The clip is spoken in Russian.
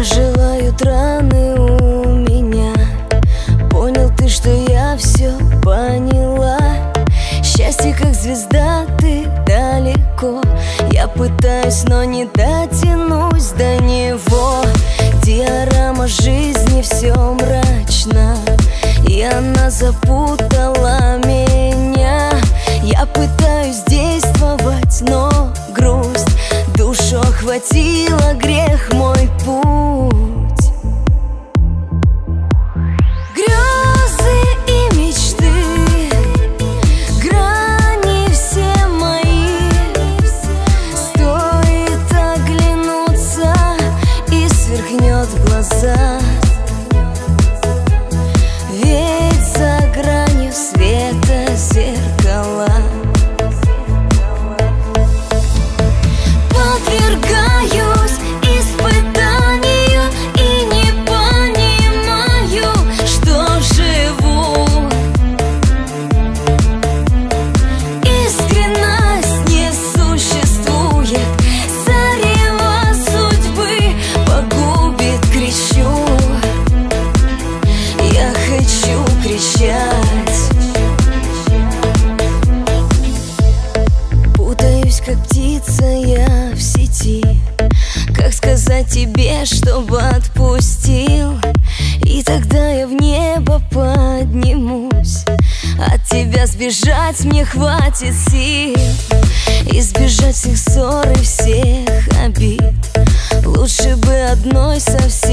Заживают раны у меня. Понял ты, что я все поняла. Счастье, как звезда, ты далеко. Я пытаюсь, но не дотянусь до него. Диорама жизни, все мрачно, и она запутала меня. Я пытаюсь действовать, но грусть душу охватила, грех мой путь. Грезы и мечты, грани все мои. Стоит оглянуться, и сверкнет в глаза. Ведь за гранью света зеркала. Подвергаюсь испытанию и не понимаю, что живу. Искренность не существует, зарево судьбы погубит, кричу. Я хочу кричать. Путаюсь, как птица я в сети. Как сказать тебе, чтобы отпустил? И тогда я в небо поднимусь. От тебя сбежать мне хватит сил. Избежать всех ссор и всех обид. Лучше бы одной совсем